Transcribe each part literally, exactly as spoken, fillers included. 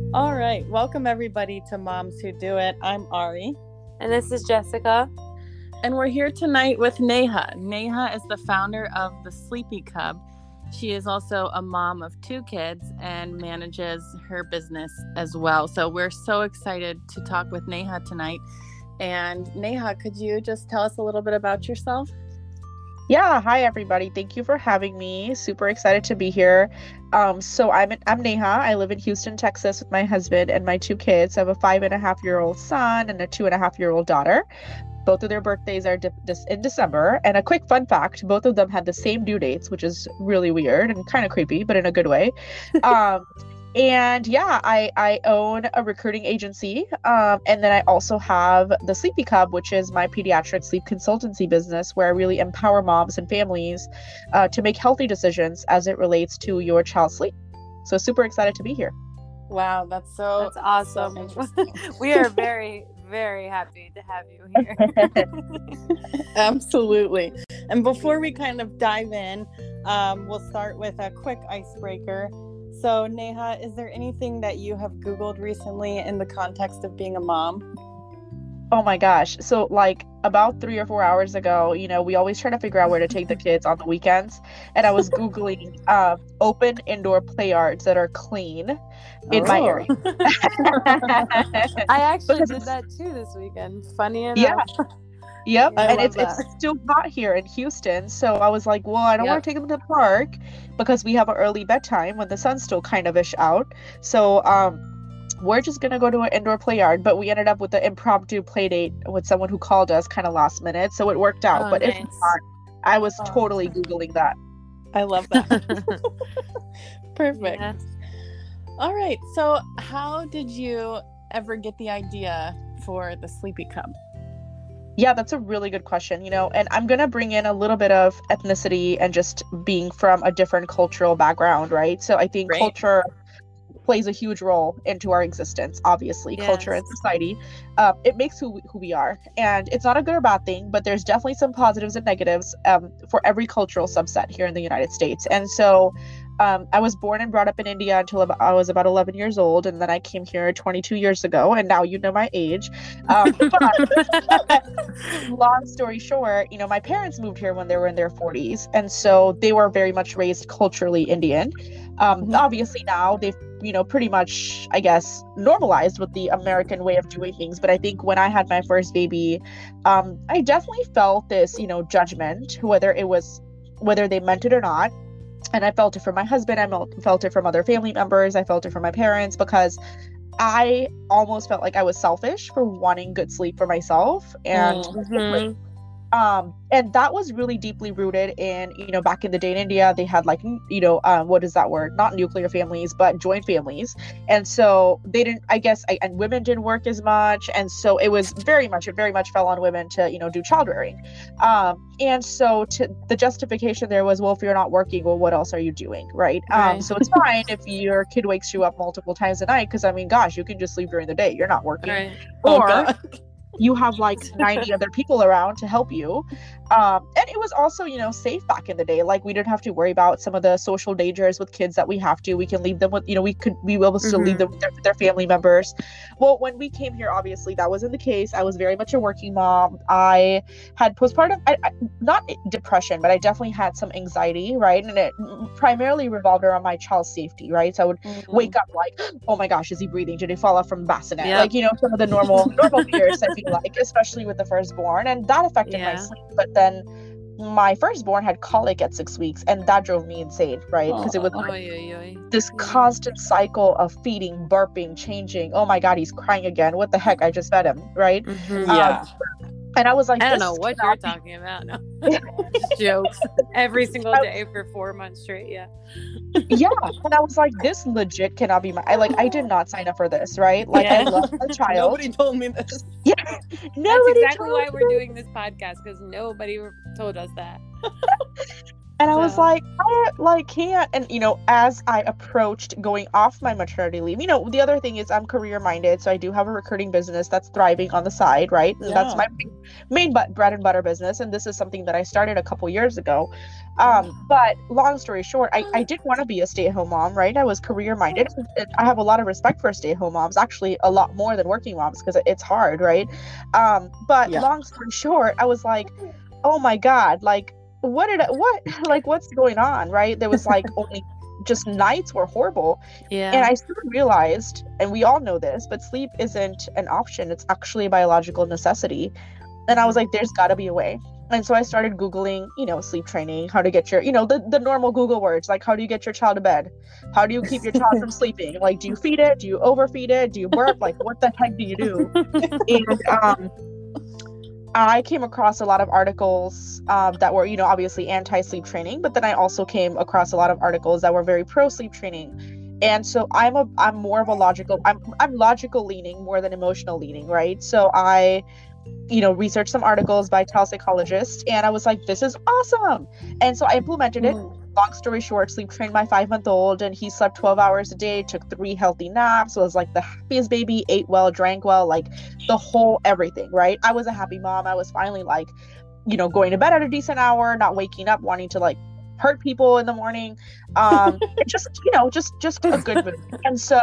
All right. Welcome, everybody, to Moms Who Do It. I'm Ari. And this is Jessica. And we're here tonight with Neha. Neha is the founder of The Sleepy Cub. She is also a mom of two kids and manages her business as well. So we're so excited to talk with Neha tonight. And Neha, could you just tell us a little bit about yourself? Yeah, hi everybody. Thank you for having me. Super excited to be here. Um, so I'm I'm Neha. I live in Houston, Texas, with my husband and my two kids. I have a five and a half year old son and a two and a half year old daughter. Both of their birthdays are de- de- in December. And a quick fun fact: both of them had the same due dates, which is really weird and kind of creepy, but in a good way. Um, And yeah, I, I own a recruiting agency. Um, and then I also have the Sleepy Cub, which is my pediatric sleep consultancy business, where I really empower moms and families uh, to make healthy decisions as it relates to your child's sleep. So super excited to be here. Wow, that's so That's awesome. so interesting. We are very, very happy to have you here. Absolutely. And before we kind of dive in, um, we'll start with a quick icebreaker. So, Neha, is there anything that you have Googled recently in the context of being a mom? Oh my gosh. So like about three or four hours ago, you know, we always try to figure out where to take the kids on the weekends. And I was Googling uh, open indoor play yards that are clean in Oh. my area. I actually Because did it's- that too this weekend. Funny enough. Yeah. Yep. I and love it's that. it's still hot here in Houston. So I was like, well, I don't Yep. want to take them to the park because we have an early bedtime when the sun's still kind of ish out. So um we're just gonna go to an indoor play yard, but we ended up with an impromptu play date with someone who called us kind of last minute. So it worked out. Oh, but if nice. not, I was Oh. totally Googling that. I love that. Perfect. Yeah. All right. So, how did you ever get the idea for the Sleepy Cub? Yeah, that's a really good question, you know, and I'm going to bring in a little bit of ethnicity and just being from a different cultural background, right? So I think Great. culture plays a huge role into our existence, obviously, culture and Yes. society. Um, it makes who we, who we are. And it's not a good or bad thing, but there's definitely some positives and negatives um, for every cultural subset here in the United States. And so um, I was born and brought up in India until ab- I was about eleven years old. And then I came here twenty-two years ago. And now you know my age. Um, but long story short, you know, my parents moved here when they were in their forties. And so they were very much raised culturally Indian. Um, Mhm. Obviously now they've, you know, pretty much, I guess, normalized with the American way of doing things. But I think when I had my first baby, um, I definitely felt this, you know, judgment, whether it was, whether they meant it or not. And I felt it from my husband. I mel- felt it from other family members. I felt it from my parents because I almost felt like I was selfish for wanting good sleep for myself. And Mhm. um and that was really deeply rooted in, you know, back in the day in India, they had like, n- you know, um, what is that word, not nuclear families but joint families. And so they didn't, I guess, I, and women didn't work as much, and so it was very much it very much fell on women to, you know, do child rearing. Um and so to the justification there was, well, if you're not working, well, what else are you doing, right? um Right. so it's fine if your kid wakes you up multiple times a night, because I mean, gosh, you can just sleep during the day, you're not working. Right. Oh, Or God. you have like ninety other people around to help you. Um, and it was also, you know, safe back in the day. Like we didn't have to worry about some of the social dangers with kids that we have to. We can leave them with, you know, we could we will still leave them with their, with their family members. Well, when we came here, obviously that wasn't the case. I was very much a working mom. I had postpartum, I, I, not depression, but I definitely had some anxiety, right? And it primarily revolved around my child's safety, right? So I would wake up like, oh my gosh, is he breathing? Did he fall off from the bassinet? Yep. Like, you know, some of the normal normal fears, I feel like, especially with the firstborn. And that affected my Yeah. sleep. But then my firstborn had colic at six weeks, and that drove me insane, right? Because it was Oh. like Oy, oy, oy. this Yeah. constant cycle of feeding, burping, changing. Oh my God, he's crying again. What the heck? I just fed him, right? Mhm. Yeah. And I was like, I don't this know what cannot you're talking about. No. Jokes every single day for four months straight. Yeah. yeah. And I was like, this legit cannot be my I like I did not sign up for this, right? Like I Yeah. love the child. Nobody told me this. Yeah. That's Nobody exactly told why me. we're doing this podcast, because nobody told us that. And I was So- like, I like can't. And you know, as I approached going off my maternity leave, you know, the other thing is I'm career minded, so I do have a recruiting business that's thriving on the side, right? And that's Yeah. my main, main but bread and butter business, and this is something that I started a couple years ago. Um, but long story short, I, I did want to be a stay-at-home mom, right? I was career minded. I have a lot of respect for stay-at-home moms, actually a lot more than working moms, because it's hard, right? Um, but Yeah. long story short, I was like, oh my God, like what did I, what like what's going on, right? There was like only just nights were horrible. Yeah. And I soon realized, and we all know this, but sleep isn't an option, it's actually a biological necessity. And I was like, there's got to be a way. And so I started Googling, you know, sleep training, how to get your, you know, the, the normal Google words, like how do you get your child to bed? How do you keep your child from sleeping? Like, do you feed it? Do you overfeed it? Do you burp? Like, what the heck do you do? And um, I came across a lot of articles um, that were, you know, obviously anti-sleep training, but then I also came across a lot of articles that were very pro-sleep training. And so I'm a, I'm more of a logical, I'm, I'm logical leaning more than emotional leaning, right? So I, you know, researched some articles by child psychologists, and I was like, this is awesome. And so I implemented it. Long story short, sleep trained my five-month-old, and he slept twelve hours a day, took three healthy naps, was like the happiest baby, ate well, drank well, like the whole everything, right? I was a happy mom. I was finally like, you know, going to bed at a decent hour, not waking up wanting to like hurt people in the morning. Um, it just, you know, just just a good mood. And so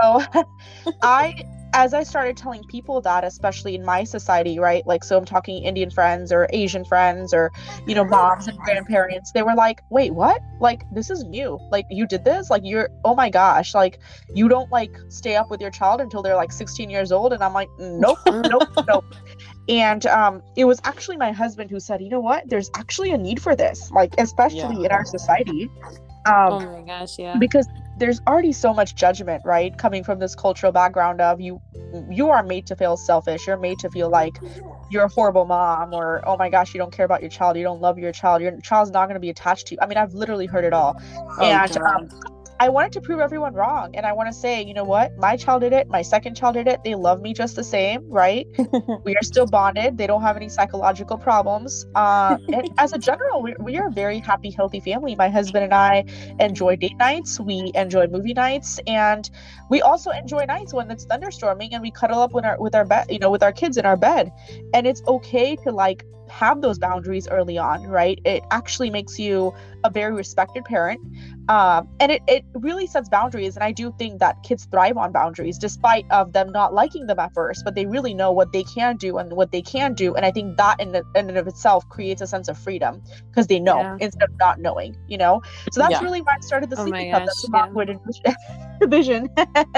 I as I started telling people that, especially in my society, right? Like, so I'm talking Indian friends or Asian friends or, you know, moms and grandparents, they were like, wait, what? Like, this is new. Like, you did this? Like, you're, oh my gosh, like, you don't like stay up with your child until they're like sixteen years old. And I'm like, nope, nope, nope. And um, it was actually my husband who said, you know what? There's actually a need for this, like, especially Yeah. in our society. Um, Oh my gosh, yeah. because there's already so much judgment, right, coming from this cultural background of you you are made to feel selfish, you're made to feel like you're a horrible mom, or oh my gosh, you don't care about your child, you don't love your child, your child's not going to be attached to you. I mean, I've literally heard it all. Oh, And God. um, I wanted to prove everyone wrong, and I want to say, you know what, my child did it, my second child did it, they love me just the same, right? We are still bonded, they don't have any psychological problems, uh, and as a general, we, we are a very happy, healthy family. My husband and I enjoy date nights, we enjoy movie nights, and we also enjoy nights when it's thunderstorming and we cuddle up with our with our bed, you know, with our kids in our bed. And it's okay to like have those boundaries early on, right? It actually makes you a very respected parent, um, and it, it really sets boundaries. And I do think that kids thrive on boundaries despite of them not liking them at first, but they really know what they can do and what they can do. And I think that in, the, in and of itself creates a sense of freedom because they know Yeah. instead of not knowing, you know. So that's Yeah. really why I started the Oh my Sleepy Cup. gosh, That's the yeah. motherhood vision.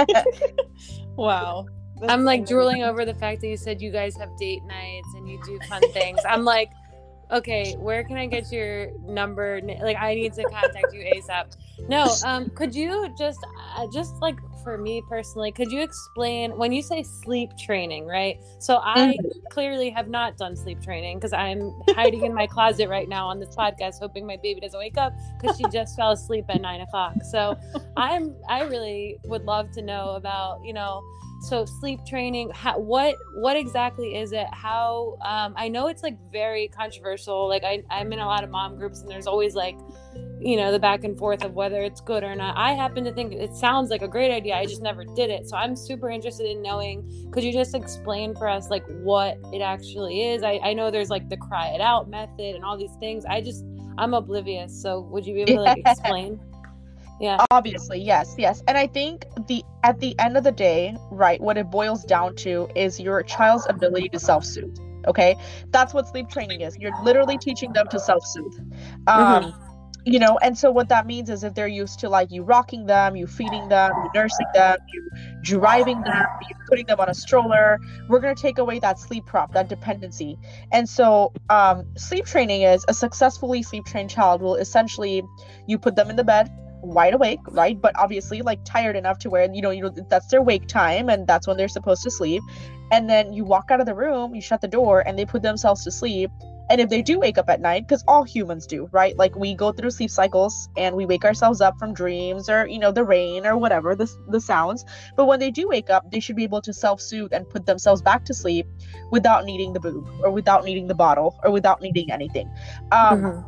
Wow. That's I'm like amazing. drooling over the fact that you said you guys have date nights and you do fun things. I'm like, okay, where can I get your number? Like, I need to contact you ASAP. No, um, could you just, uh, just like for me personally, could you explain when you say sleep training, right? So I clearly have not done sleep training because I'm hiding in my closet right now on this podcast, hoping my baby doesn't wake up because she just fell asleep at nine o'clock. So I'm, I really would love to know about, you know, so sleep training, how, what what exactly is it? How um I know it's like very controversial. Like I, I'm in a lot of mom groups and there's always like, you know, the back and forth of whether it's good or not. I happen to think it sounds like a great idea. I just never did it. So I'm super interested in knowing, could you just explain for us like what it actually is? I, I know there's like the cry it out method and all these things. I just I'm oblivious. So would you be able to like explain? Yeah. Obviously, yes, yes. And I think the at the end of the day, right, what it boils down to is your child's ability to self-soothe. Okay, that's what sleep training is. You're literally teaching them to self-soothe. Um, Mhm. You know, and so what that means is if they're used to like you rocking them, you feeding them, you nursing them, you driving them, you putting them on a stroller, we're gonna take away that sleep prop, that dependency. And so um, sleep training is a successfully sleep trained child will essentially, you put them in the bed wide awake, right, but obviously like tired enough to where you know you know that's their wake time and that's when they're supposed to sleep, and then you walk out of the room, you shut the door, and they put themselves to sleep. And if they do wake up at night, because all humans do, right, like we go through sleep cycles and we wake ourselves up from dreams or you know the rain or whatever the, the sounds, but when they do wake up, they should be able to self-soothe and put themselves back to sleep without needing the boob or without needing the bottle or without needing anything. um Mhm.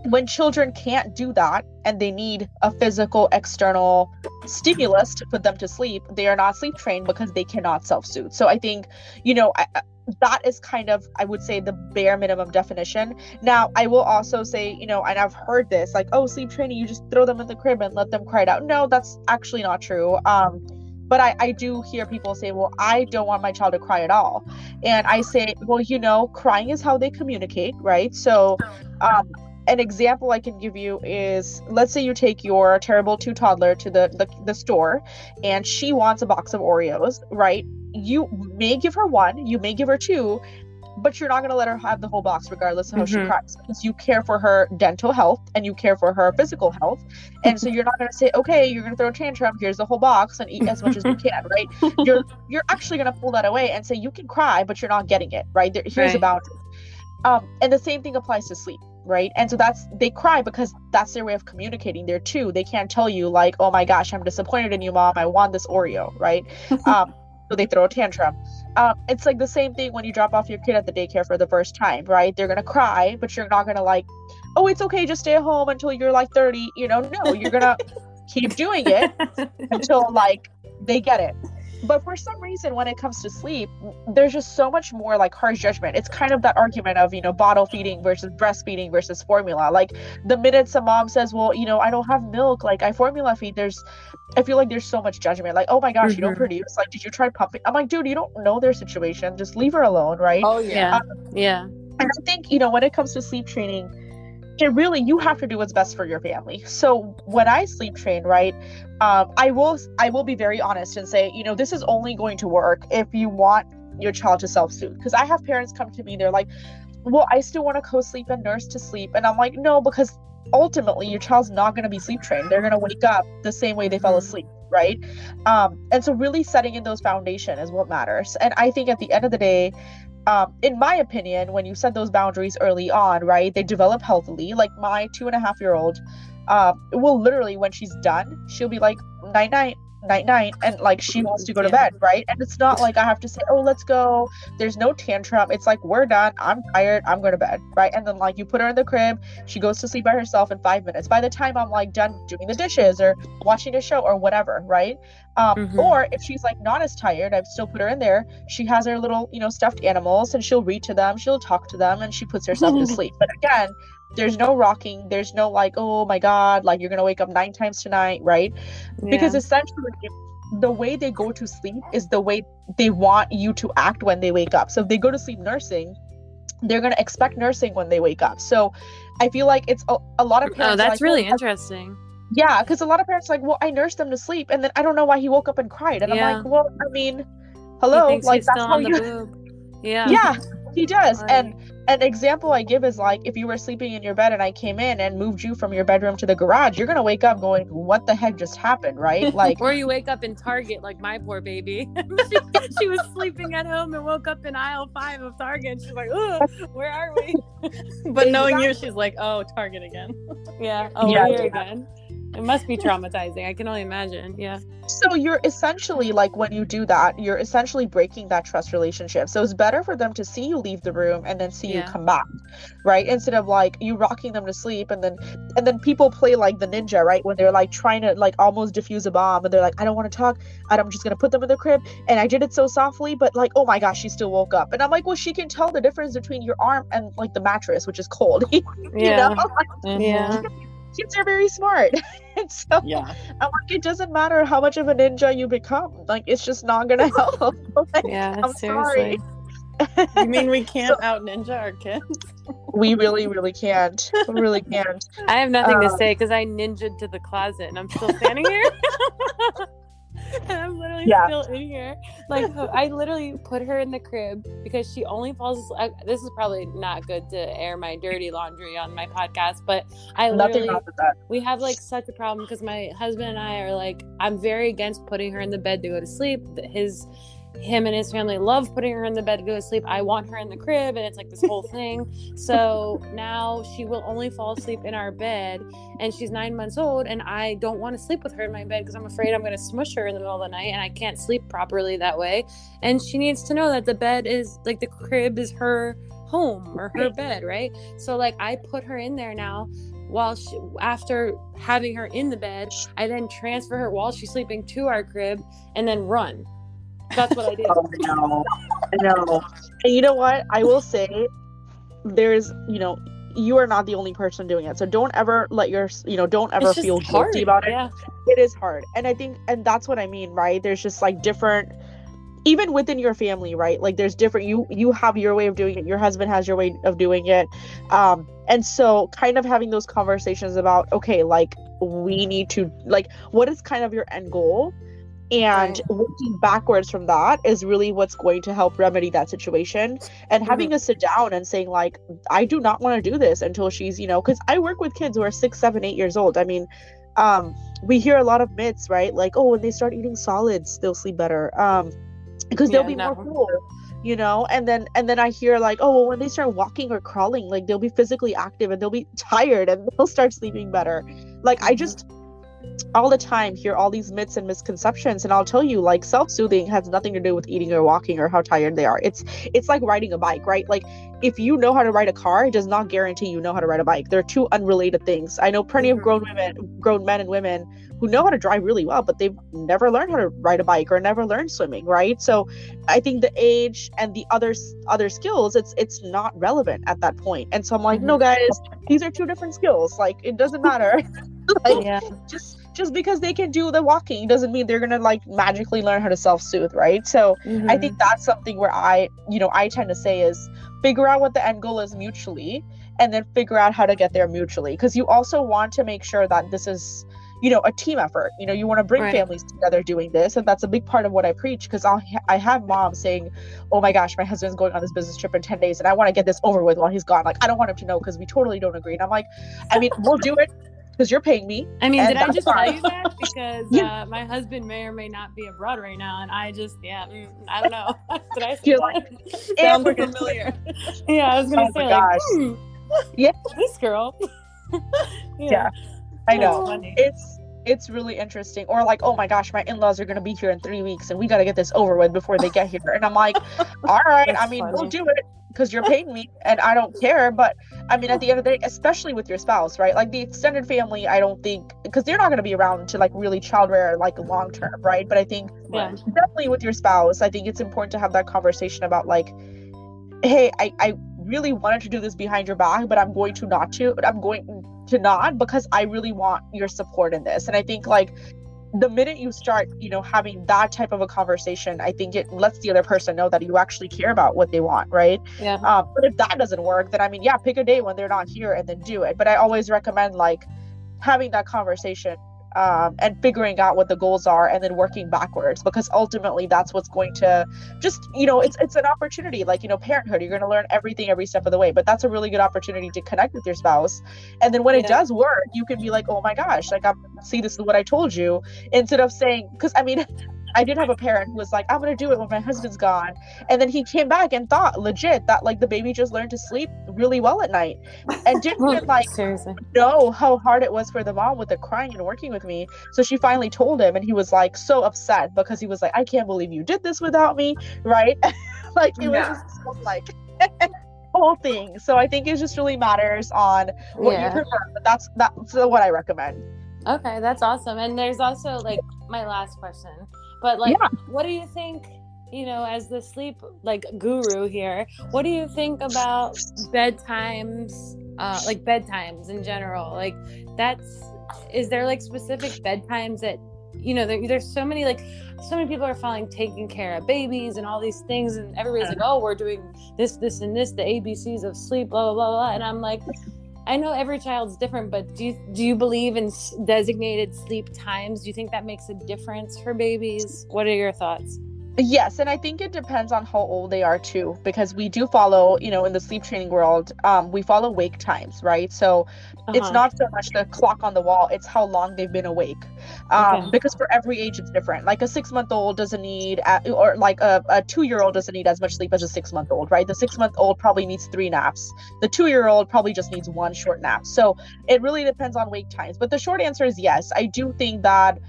when children can't do that and they need a physical external stimulus to put them to sleep, they are not sleep trained because they cannot self-soothe. So I think, you know, I, that is kind of, I would say, the bare minimum definition. Now, I will also say, you know, and I've heard this, like, oh, sleep training, you just throw them in the crib and let them cry it out. No, that's actually not true. Um, but I, I do hear people say, well, I don't want my child to cry at all. And I say, well, you know, crying is how they communicate, right? So, um, an example I can give you is, let's say you take your terrible two toddler to the, the, the store and she wants a box of Oreos, right? You may give her one, you may give her two, but you're not going to let her have the whole box regardless of how Mm-hmm. she cries, because you care for her dental health and you care for her physical health. And so you're not going to say, okay, you're going to throw a tantrum, here's the whole box and eat as much as you can, right? You're you're actually going to pull that away and say, you can cry, but you're not getting it, right? There, here's Right. a boundary. Um, and the same thing applies to sleep, right? And so that's, they cry because that's their way of communicating there too. They can't tell you like, oh my gosh, I'm disappointed in you, mom, I want this Oreo, right? Um, so they throw a tantrum. Um, it's like the same thing when you drop off your kid at the daycare for the first time, right? They're gonna cry, but you're not gonna like, oh, it's okay, just stay at home until you're like thirty, you know? No, you're gonna keep doing it until like they get it. But for some reason, when it comes to sleep, there's just so much more like harsh judgment. It's kind of that argument of, you know, bottle feeding versus breastfeeding versus formula. Like the minute some mom says, well, you know, I don't have milk, like I formula feed, there's, I feel like there's so much judgment. Like, oh my gosh, you don't Mhm. produce. Like, did you try pumping? I'm like, dude, you don't know their situation. Just leave her alone, right? Oh yeah. Yeah. Yeah. And I think, you know, when it comes to sleep training, it really, you have to do what's best for your family. So when I sleep train, right, um, I will I will be very honest and say, you know, this is only going to work if you want your child to self-soothe. Because I have parents come to me, they're like, well, I still want to co-sleep and nurse to sleep. And I'm like, no, because ultimately your child's not going to be sleep trained. They're going to wake up the same way they fell asleep, right? Um, and so really setting in those foundation is what matters. And I think at the end of the day, um, in my opinion, when you set those boundaries early on, right, they develop healthily. Like my two and a half year old, um, will literally, when she's done, she'll be like, night night, night night, and like she wants to go to Yeah. bed, right? And it's not like I have to say, oh, let's go. There's no tantrum. It's like, we're done. I'm tired. I'm going to bed, right? And then like you put her in the crib, she goes to sleep by herself in five minutes. By the time I'm like done doing the dishes or watching a show or whatever, right? Um, Mhm. Or if she's like not as tired, I've still put her in there. She has her little, you know, stuffed animals and she'll read to them, she'll talk to them, and she puts herself to sleep. But again, there's no rocking, there's no like, oh my god, like you're gonna wake up nine times tonight, right? Because Yeah. essentially the way they go to sleep is the way they want you to act when they wake up. So if they go to sleep nursing, they're going to expect nursing when they wake up. So I feel like it's a, a lot of parents Oh, that's are like, really well, interesting. yeah, because a lot of parents are like, well, I nursed them to sleep and then I don't know why he woke up and cried. And Yeah. I'm like, well, I mean, He hello, thinks like he's that's still how on the you boob. Yeah. yeah, he does. Like- And an example I give is like, if you were sleeping in your bed and I came in and moved you from your bedroom to the garage, you're gonna wake up going, what the heck just happened, right? Like, Or you wake up in Target like my poor baby. she, she was sleeping at home and woke up in aisle five of Target. And she's like, "Ugh, where are we?" But knowing you, she's like, oh, Target again. Yeah. Oh, Yeah. we're here again. It must be traumatizing. I can only imagine. Yeah. so you're essentially like, when you do that, you're essentially breaking that trust relationship. So it's better for them to see you leave the room and then see Yeah. you come back, right? Instead of like you rocking them to sleep and then and then people play like the ninja, right? When they're like trying to like almost defuse a bomb and they're like, I don't want to talk, and I'm just gonna put them in the crib, and I did it so softly, but like, oh my gosh, she still woke up. And I'm like, well, she can tell the difference between your arm and like the mattress, which is cold. you Yeah. know, Mhm. Yeah. kids are very smart. And so Yeah. I'm like, it doesn't matter how much of a ninja you become. Like, it's just not gonna help. Like, Yeah. I'm Seriously. sorry. You mean we can't out ninja our kids? We really, really can't. We really can't. I have nothing to Uh, say because I ninja'd to the closet and I'm still standing here. And I'm literally Yeah. still in here. Like, I literally put her in the crib because she only falls asleep. This is probably not good to air my dirty laundry on my podcast, but I Nothing literally, wrong with that. we have like such a problem because my husband and I are like, I'm very against putting her in the bed to go to sleep. His him and his family love putting her in the bed to go to sleep. I want her in the crib, and it's like this whole thing. So now she will only fall asleep in our bed, and she's nine months old, and I don't want to sleep with her in my bed because I'm afraid I'm going to smush her in the middle of the night, and I can't sleep properly that way. And she needs to know that the bed is like the crib is her home or her bed, right? So like I put her in there now while she, after having her in the bed, I then transfer her while she's sleeping to our crib and then run. That's what I did. Oh, I know. I know. And you know what? I will say, there's, you know, you are not the only person doing it. So don't ever let your, you know, don't ever feel hard. guilty about it. Yeah. It is hard. And I think, and that's what I mean, right? There's just like different, even within your family, right? Like there's different, you, you have your way of doing it. Your husband has your way of doing it. Um, and so kind of having those conversations about, okay, like we need to, like, what is kind of your end goal? And Right. working backwards from that is really what's going to help remedy that situation. And having Mhm. to sit down and saying, like, I do not want to do this until she's, you know, because I work with kids who are six, seven, eight years old. I mean, um, we hear a lot of myths, right? Like, oh, when they start eating solids, they'll sleep better. Um, because they'll Yeah, be no. more cool, you know. And then and then I hear like, oh, well, when they start walking or crawling, like they'll be physically active and they'll be tired and they'll start sleeping better. Like I Mhm. just all the time hear all these myths and misconceptions, and I'll tell you, like, self-soothing has nothing to do with eating or walking or how tired they are. It's it's like riding a bike, right? Like if you know how to ride a car, it does not guarantee you know how to ride a bike. They're two unrelated things. I know plenty of Mhm. grown women, grown men and women who know how to drive really well, but they've never learned how to ride a bike or never learned swimming, right? So I think the age and the other other skills, it's it's not relevant at that point. And so I'm like, Mhm. no, guys, these are two different skills. Like it doesn't matter. Like Yeah. just just because they can do the walking doesn't mean they're gonna like magically learn how to self-soothe, right? So Mhm. I think that's something where I, you know, I tend to say is figure out what the end goal is mutually, and then figure out how to get there mutually. Because you also want to make sure that this is, you know, a team effort. You know, you want to bring Right. families together doing this, and that's a big part of what I preach. Because I'll ha- I have moms saying, "Oh my gosh, my husband's going on this business trip in ten days, and I want to get this over with while he's gone. Like, I don't want him to know because we totally don't agree." And I'm like, I mean, we'll do it because you're paying me. I mean, And did I that's just fine. tell you that? Because Yeah. uh, my husband may or may not be abroad right now, and I just, yeah, mm, I don't know. Did I say You're that? And Sounds we're gonna- familiar. Yeah, I was gonna Oh my say, like, gosh. hmm, Yeah. this girl. Yeah. I know. That's funny. It's it's really interesting. Or like, oh my gosh, my in-laws are gonna be here in three weeks and we gotta get this over with before they get here. And I'm like, all right, That's I mean, we'll funny. do it because you're paying me and I don't care. But I mean, at the end of the day, especially with your spouse, right? Like the extended family, I don't think, because they're not gonna be around to like really child rear like long term, right? But I think Yeah. definitely with your spouse, I think it's important to have that conversation about like, hey, I, I really wanted to do this behind your back, but I'm going to not to, I'm going to not because I really want your support in this. And I think like the minute you start, you know, having that type of a conversation, I think it lets the other person know that you actually care about what they want, right? Yeah. Um, but if that doesn't work, then I mean, yeah, pick a day when they're not here and then do it. But I always recommend like having that conversation um, and figuring out what the goals are and then working backwards, because ultimately that's what's going to just, you know, it's it's an opportunity. Like, you know, parenthood, you're going to learn everything every step of the way, but that's a really good opportunity to connect with your spouse. And then when it Yeah. does work, you can be like, oh my gosh, like, I'm see, this is what I told you, instead of saying, because I mean, I did have a parent who was like, I'm going to do it when my husband's gone. And then he came back and thought legit that like the baby just learned to sleep really well at night and didn't even like Seriously. know how hard it was for the mom with the crying and working with me. So she finally told him, and he was like so upset because he was like, I can't believe you did this without me, right? Like it was Yeah. just so, like whole thing. So I think it just really matters on what you Yeah. prefer, but that's that's what I recommend. Okay, that's awesome. And there's also like my last question, but like, Yeah. what do you think? You know, as the sleep like guru here, what do you think about bedtimes? Uh, like bedtimes in general. Like, that's is there like specific bedtimes that you know? There, there's so many like so many people are following taking care of babies and all these things, and everybody's like, oh, we're doing this, this, and this, the A B Cs of sleep, blah blah blah blah. And I'm like, I know every child's different, but do you do you believe in s- designated sleep times? Do you think that makes a difference for babies? What are your thoughts? Yes, and I think it depends on how old they are too, because we do follow, you know, in the sleep training world, um, we follow wake times, right? So it's Uh-huh. not so much the clock on the wall, it's how long they've been awake. Um, Okay. Because for every age it's different. Like a six-month-old doesn't need, uh, or like a, a two-year-old doesn't need as much sleep as a six-month-old, right? The six-month-old probably needs three naps. The two-year-old probably just needs one short nap. So it really depends on wake times. But the short answer is yes. I do think that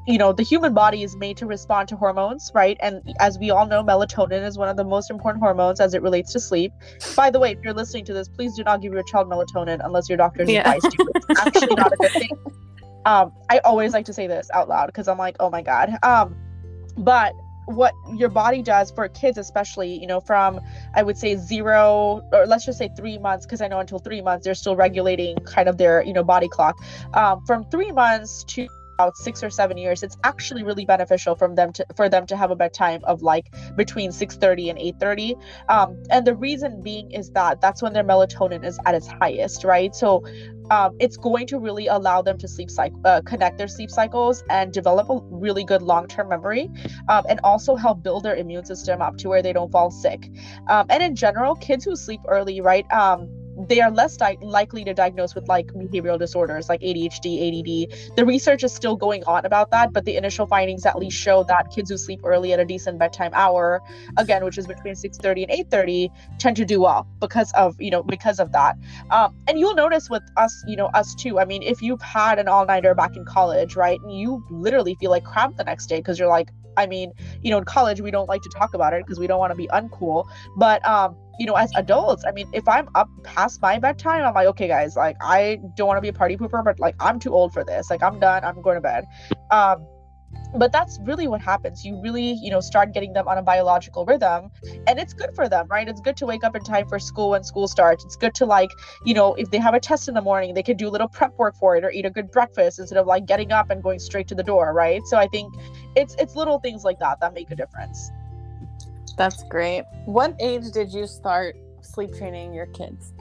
you know, the human body is made to respond to hormones, right? And as we all know, melatonin is one of the most important hormones as it relates to sleep. By the way, if you're listening to this, please do not give your child melatonin unless your doctor's Yeah. advised to. It's actually not a good thing. Um, I always like to say this out loud because I'm like, oh my God. Um, but what your body does for kids, especially, you know, from, I would say zero, or let's just say three months, because I know until three months, they're still regulating kind of their, you know, body clock. Um, from three months to about six or seven years, it's actually really beneficial from them to for them to have a bedtime of like between six thirty and eight thirty. Um, and the reason being is that that's when their melatonin is at its highest, right? So um, it's going to really allow them to sleep cycle, uh, connect their sleep cycles and develop a really good long-term memory, um, and also help build their immune system up to where they don't fall sick. Um, and in general, kids who sleep early, right? Um, they are less di- likely to diagnose with like behavioral disorders like A D H D, A D D. The research is still going on about that, but the initial findings at least show that kids who sleep early at a decent bedtime hour, again, which is between six thirty and eight thirty, tend to do well because of, you know, because of that. Um, and you'll notice with us, you know, us too. I mean, if you've had an all-nighter back in college, right, and you literally feel like crap the next day because you're like, I mean, you know, in college, we don't like to talk about it because we don't want to be uncool. But, um, you know, as adults, I mean, if I'm up past my bedtime, I'm like, okay, guys, like, I don't want to be a party pooper, but like, I'm too old for this. Like, I'm done. I'm going to bed. Um, but that's really what happens. You really, you know, start getting them on a biological rhythm, and it's good for them, right? It's good to wake up in time for school when school starts. It's good to, like, you know, if they have a test in the morning, they can do a little prep work for it or eat a good breakfast instead of like getting up and going straight to the door, right? So I think it's it's little things like that that make a difference. That's great. What age did you start sleep training your kids?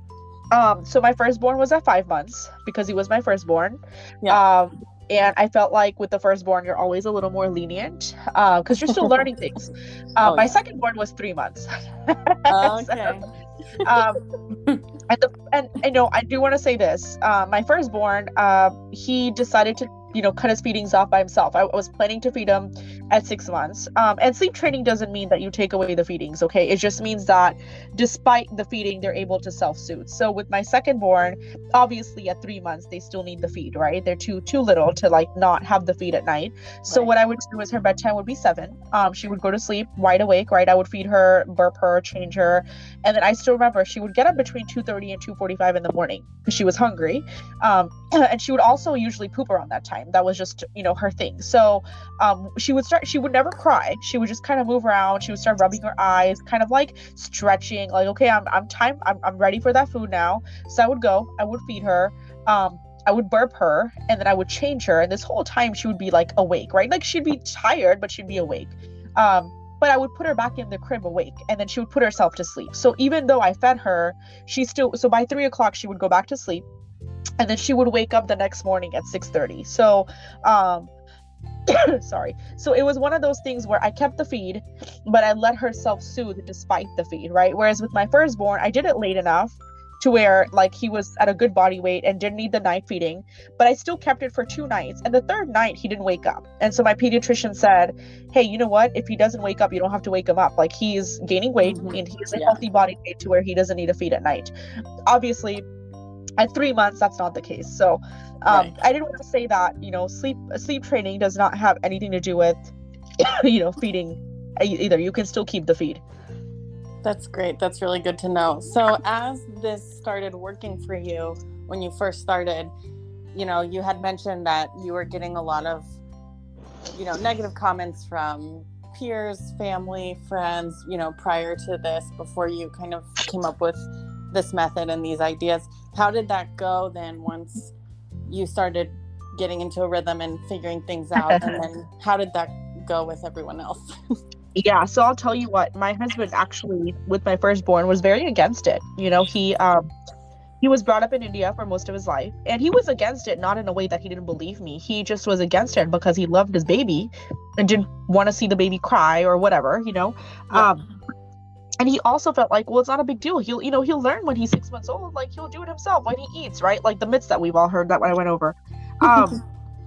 Um, so my firstborn was at five months because he was my firstborn. Yeah. Um, and I felt like with the firstborn, you're always a little more lenient uh, because you're still learning things. Uh, Oh, my yeah. secondborn was three months. Okay. um, and, the, and you know, I do want to say this. Uh, my firstborn, uh, he decided to, you know, cut his feedings off by himself. I was planning to feed him at six months. Um, and sleep training doesn't mean that you take away the feedings, okay? It just means that despite the feeding, they're able to self-soothe. So with my secondborn, obviously at three months, they still need the feed, right? They're too too little to like not have the feed at night. So Right. what I would do is her bedtime would be seven. Um, she would go to sleep wide awake, right? I would feed her, burp her, change her. And then I still remember she would get up between two thirty and two forty-five in the morning because she was hungry. Um, and she would also usually poop around that time. That was just, you know, her thing. So um, she would start, she would never cry. She would just kind of move around. She would start rubbing her eyes, kind of like stretching, like, okay, I'm, I'm time, I'm, I'm ready for that food now. So I would go, I would feed her. Um, I would burp her and then I would change her. And this whole time she would be like awake, right? Like she'd be tired, but she'd be awake. Um, but I would put her back in the crib awake and then she would put herself to sleep. So even though I fed her, she still, so by three o'clock, she would go back to sleep. And then she would wake up the next morning at six thirty. So, um, sorry. So it was one of those things where I kept the feed, but I let her self-soothe despite the feed, right? Whereas with my firstborn, I did it late enough to where like he was at a good body weight and didn't need the night feeding, but I still kept it for two nights. And the third night he didn't wake up. And so my pediatrician said, hey, you know what? If he doesn't wake up, you don't have to wake him up. Like he's gaining weight Mhm. and he's a Yeah. healthy body weight to where he doesn't need a feed at night. Obviously, at three months, that's not the case. So um, Right. I didn't want to say that, you know, sleep sleep training does not have anything to do with, you know, feeding either. You can still keep the feed. That's great. That's really good to know. So as this started working for you when you first started, you know, you had mentioned that you were getting a lot of, you know, negative comments from peers, family, friends, you know, prior to this, before you kind of came up with this method and these ideas. How did that go then once you started getting into a rhythm and figuring things out? And then how did that go with everyone else? Yeah, so I'll tell you what, my husband actually, with my firstborn, was very against it. You know, he um he was brought up in India for most of his life, and he was against it, not in a way that he didn't believe me. He just was against it because he loved his baby and didn't want to see the baby cry or whatever, you know. Yeah. Um and he also felt like, well, it's not a big deal. He'll, you know, he'll learn when he's six months old. Like, he'll do it himself when he eats, right? Like the myths that we've all heard that when I went over. Um,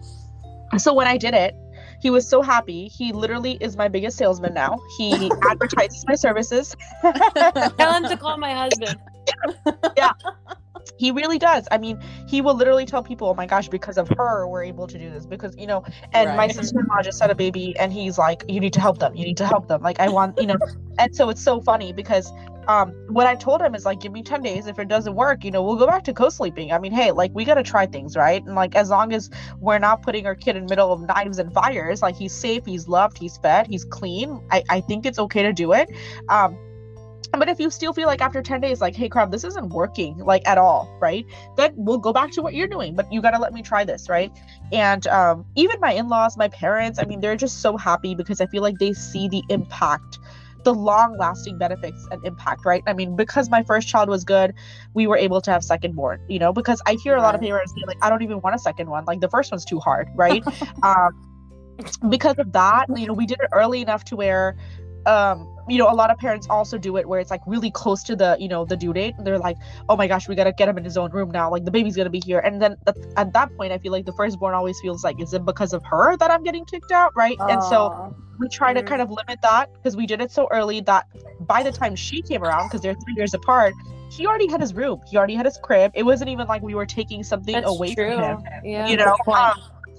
so when I did it, he was so happy. He literally is my biggest salesman now. He advertises my services. Tell him to call my husband. He really does. I mean, he will literally tell people, oh my gosh, because of her, we're able to do this. Because, you know, and right. my sister-in-law just had a baby and he's like, you need to help them. You need to help them. Like, I want, you know, and so it's so funny because um, what I told him is like, give me ten days. If it doesn't work, you know, we'll go back to co-sleeping. I mean, hey, like, we got to try things, right? And like, as long as we're not putting our kid in the middle of knives and fires, like he's safe, he's loved, he's fed, he's clean. I, I think it's okay to do it. Um, But if you still feel like after ten days, like, hey, crap, this isn't working, like, at all, right? Then we'll go back to what you're doing, but you got to let me try this, right? And um, even my in-laws, my parents, I mean, they're just so happy because I feel like they see the impact, the long-lasting benefits and impact, right? I mean, because my first child was good, we were able to have second born, you know, because I hear a lot of parents say, like, I don't even want a second one. Like, the first one's too hard, right? um, because of that, you know, we did it early enough to where, um, you know, a lot of parents also do it where it's like really close to the, you know, the due date. They're like, oh my gosh, we got to get him in his own room now. Like the baby's going to be here. And then th- at that point, I feel like the firstborn always feels like, is it because of her that I'm getting kicked out? Right. Aww. And so we try to kind of limit that because we did it so early that by the time she came around, because they're three years apart, he already had his room. He already had his crib. It wasn't even like we were taking something That's away true. from him. Yeah, you know, um,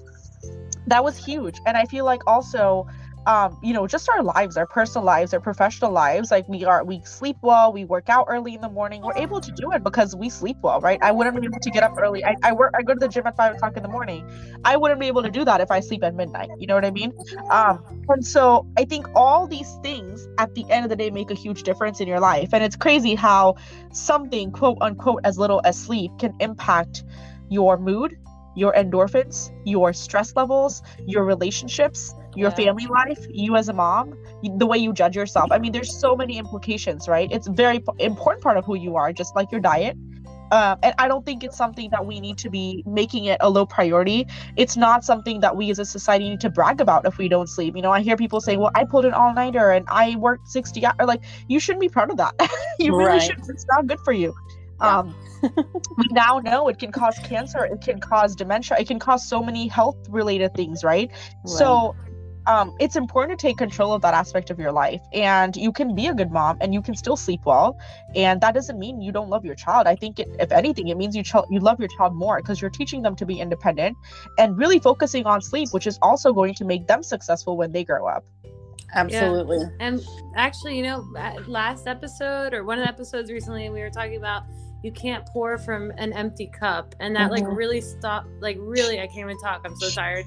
that was huge. And I feel like also, um you know, just our lives, our personal lives, our professional lives, like we are we sleep well, we work out early in the morning, we're able to do it because we sleep well, right? I wouldn't be able to get up early. I, I work I go to the gym at five o'clock in the morning. I wouldn't be able to do that if I sleep at midnight, you know what I mean? Um and so I think all these things at the end of the day make a huge difference in your life. And it's crazy how something quote unquote as little as sleep can impact your mood, your endorphins, your stress levels, your relationships, your yeah. family life, you as a mom, the way you judge yourself. I mean, there's so many implications, right? It's a very p- important part of who you are, just like your diet. Um, and I don't think it's something that we need to be making it a low priority. It's not something that we as a society need to brag about if we don't sleep. You know, I hear people say, well, I pulled an all-nighter and I worked sixty hours. Like, you shouldn't be proud of that. You really right. shouldn't. It's not good for you. Yeah. Um, we now know it can cause cancer, it can cause dementia, it can cause so many health related things, right? right. So um, it's important to take control of that aspect of your life, and you can be a good mom and you can still sleep well, and that doesn't mean you don't love your child. I think it, if anything, it means you ch- you love your child more because you're teaching them to be independent and really focusing on sleep, which is also going to make them successful when they grow up. Absolutely. Yeah. And actually, you know, last episode or one of the episodes recently, we were talking about you can't pour from an empty cup, and that mm-hmm. like really stopped. Like really, I can't even talk. I'm so tired.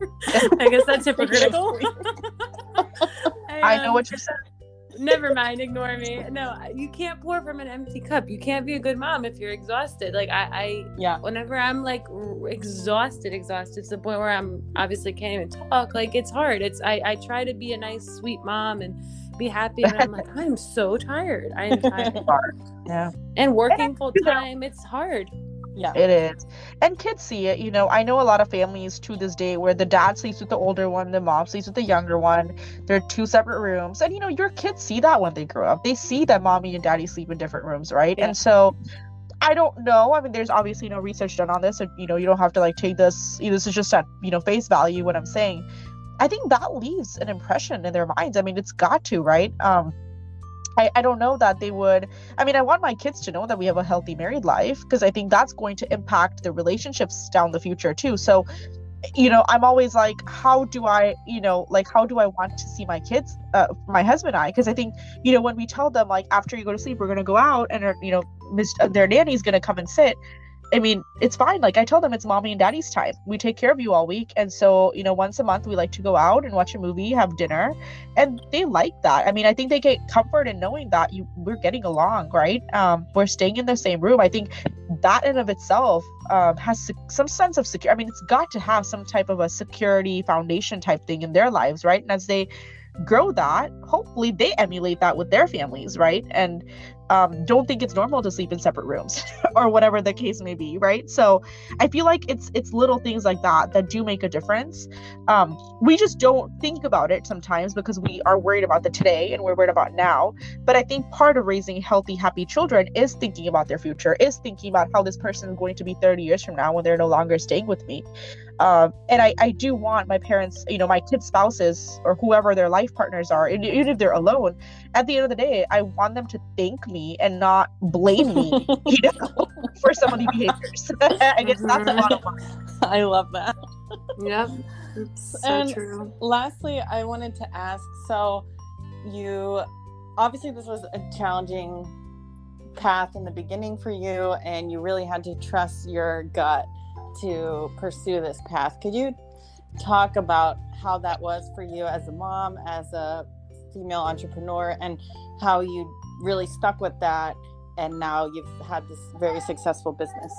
I guess that's hypocritical. I, I know what you're saying. Never mind, ignore me. No, you can't pour from an empty cup. You can't be a good mom if you're exhausted. Like I, I yeah. Whenever I'm like exhausted, exhausted to the point where I'm obviously can't even talk. Like it's hard. It's I, I try to be a nice, sweet mom and be happy, and I'm like, I'm so tired. I am tired. Yeah. And working full time, it's hard. Yeah, it is. And kids see it. You know, I know a lot of families to this day where the dad sleeps with the older one, the mom sleeps with the younger one. They're two separate rooms. And, you know, your kids see that when they grow up. They see that mommy and daddy sleep in different rooms, right? Yeah. And so I don't know. I mean, there's obviously no research done on this. So, you know, you don't have to like take this. You know, this is just at, you know, face value what I'm saying. I think that leaves an impression in their minds. I mean, it's got to, right? Um, I, I don't know that they would. I mean, I want my kids to know that we have a healthy married life because I think that's going to impact the relationships down the future too. So, you know, I'm always like, how do I, you know, like, how do I want to see my kids, uh, my husband and I? Because I think, you know, when we tell them like, after you go to sleep, we're going to go out and, you know, Miss, their nanny's going to come and sit. I mean, it's fine. Like I tell them it's mommy and daddy's time. We take care of you all week. And so, you know, once a month we like to go out and watch a movie, have dinner, and they like that. I mean, I think they get comfort in knowing that you we're getting along, right? Um, we're staying in the same room. I think that in of itself um, has se- some sense of security. I mean, it's got to have some type of a security foundation type thing in their lives, right? And as they grow that, hopefully they emulate that with their families, right? And um, don't think it's normal to sleep in separate rooms or whatever the case may be, right? So I feel like it's it's little things like that that do make a difference. Um, we just don't think about it sometimes because we are worried about the today and we're worried about now. But I think part of raising healthy, happy children is thinking about their future, is thinking about how this person is going to be thirty years from now when they're no longer staying with me. Um, and I, I do want my parents, you know, my kids' spouses or whoever their life partners are, and even if they're alone, at the end of the day, I want them to thank me and not blame me, you know, for some of the behaviors. I guess that's a lot of fun. I love that. Yep. It's so And true. lastly, I wanted to ask, so you, obviously this was a challenging path in the beginning for you, and you really had to trust your gut to pursue this path. Could you talk about how that was for you as a mom, as a female entrepreneur, and how you really stuck with that, and now you've had this very successful business?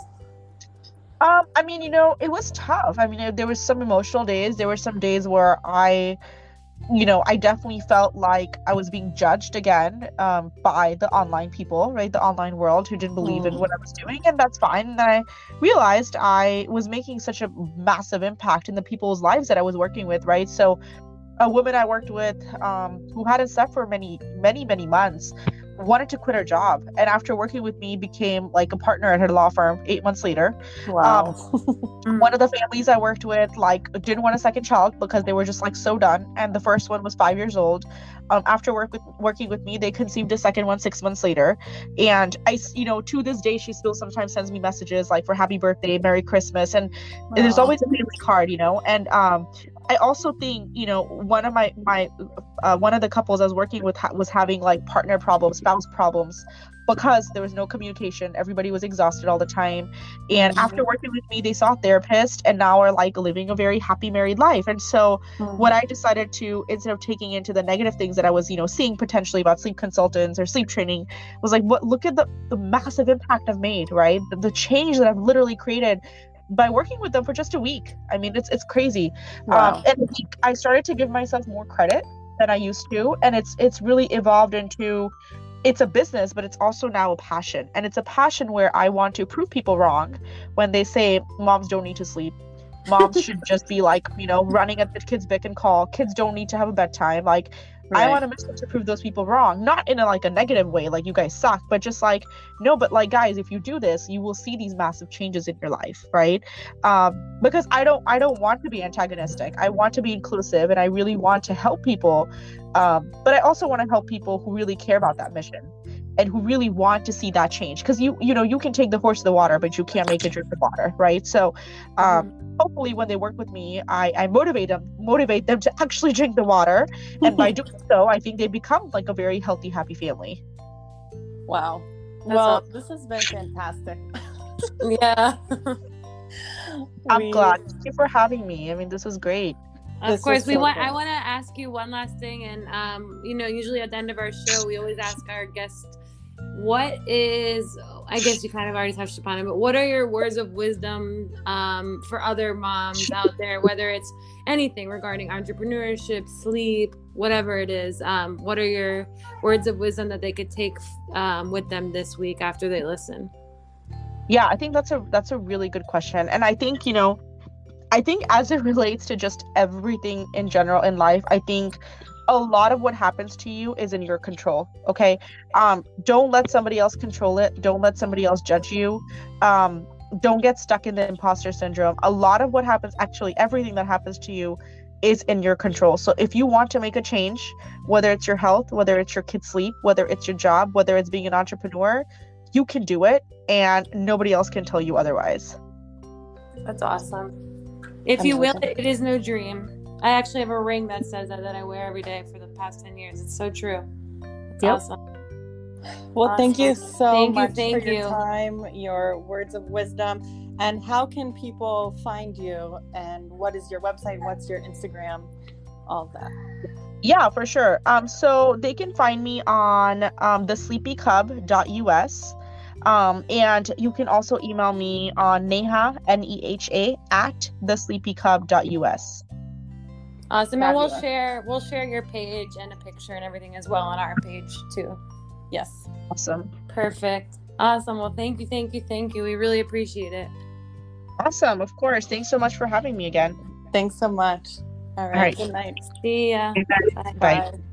Um, I mean, you know, it was tough. I mean, there was some emotional days. There were some days where I, you know, I definitely felt like I was being judged again um, by the online people, right? The online world who didn't believe mm. in what I was doing. And that's fine. And I realized I was making such a massive impact in the people's lives that I was working with, right? So a woman I worked with um, who hadn't slept for many, many, many months wanted to quit her job, and after working with me became like a partner at her law firm eight months later. Wow. Um, one of the families I worked with like didn't want a second child because they were just like so done, and the first one was five years old. Um, after work with working with me, they conceived a second one six months later. And I, you know, to this day, she still sometimes sends me messages like for happy birthday, Merry Christmas, and, and there's always a family card, you know. And um I also think, you know, one of my, my uh, one of the couples I was working with ha- was having like partner problems, spouse problems, because there was no communication. Everybody was exhausted all the time. And mm-hmm. after working with me, they saw a therapist and now are like living a very happy married life. And so mm-hmm. what I decided to, instead of taking into the negative things that I was, you know, seeing potentially about sleep consultants or sleep training, was like, what, look at the, the massive impact I've made, right? The, the change that I've literally created by working with them for just a week. I mean, it's it's crazy. Wow. Um, and I started to give myself more credit than I used to, and it's it's really evolved into, it's a business, but it's also now a passion. And it's a passion where I want to prove people wrong when they say moms don't need to sleep. Moms should just be like, you know, running at the kids' beck and call. Kids don't need to have a bedtime. Like, right. I want a mission to prove those people wrong, not in a like a negative way, like you guys suck, but just like, no, but like, guys, if you do this, you will see these massive changes in your life, right? Um, because I don't, I don't want to be antagonistic. I want to be inclusive, and I really want to help people. Um, but I also want to help people who really care about that mission and who really want to see that change. Because you, you know, you can take the horse to the water, but you can't make it drink the water, right? So, um, mm-hmm. hopefully, when they work with me, I, I motivate them, motivate them to actually drink the water, and by doing so, I think they become like a very healthy, happy family. Wow. That's well, awesome. This has been fantastic. Yeah. I'm we... glad. Thank you for having me. I mean, this was great. Of this course, we so want. good. I want to ask you one last thing, and um, you know, usually at the end of our show, we always ask our guests, what is, I guess you kind of already touched upon it, but what are your words of wisdom um, for other moms out there, whether it's anything regarding entrepreneurship, sleep, whatever it is? Um, what are your words of wisdom that they could take um, with them this week after they listen? Yeah, I think that's a that's a really good question, and I think, you know, I think as it relates to just everything in general in life, I think a lot of what happens to you is in your control. Okay. Um, don't let somebody else control it. Don't let somebody else judge you. Um, don't get stuck in the imposter syndrome. A lot of what happens, actually, everything that happens to you is in your control. So if you want to make a change, whether it's your health, whether it's your kids' sleep, whether it's your job, whether it's being an entrepreneur, you can do it, and nobody else can tell you otherwise. That's awesome. If you will, it is no dream. I actually have a ring that says that that I wear every day for the past ten years. It's so true. It's yep. awesome. Well, awesome. Thank you so thank much you, thank for your you. time, your words of wisdom. And how can people find you? And what is your website? What's your Instagram? All of that. Yeah, for sure. Um, so they can find me on um, the sleepy cub dot U S. Um, and you can also email me on Neha, N E H A, at the sleepy cub dot U S. Awesome. And we'll share we'll share your page and a picture and everything as well on our page too. Yes. Awesome. Perfect. Awesome. Well, thank you, thank you, thank you. We really appreciate it. Awesome. Of course. Thanks so much for having me again. Thanks so much. All right. All right. Good night. See ya. Bye. Bye. Bye.